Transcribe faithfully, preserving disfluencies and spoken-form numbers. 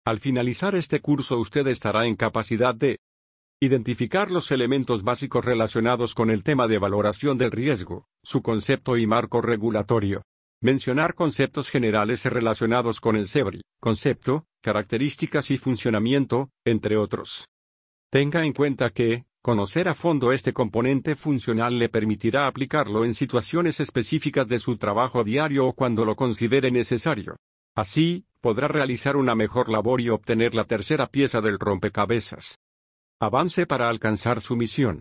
Al finalizar este curso usted estará en capacidad de identificar los elementos básicos relacionados con el tema de valoración del riesgo, su concepto y marco regulatorio. Mencionar conceptos generales relacionados con el SEBRI, concepto, características y funcionamiento, entre otros. Tenga en cuenta que, conocer a fondo este componente funcional le permitirá aplicarlo en situaciones específicas de su trabajo diario o cuando lo considere necesario. Así, podrá realizar una mejor labor y obtener la tercera pieza del rompecabezas. Avance para alcanzar su misión.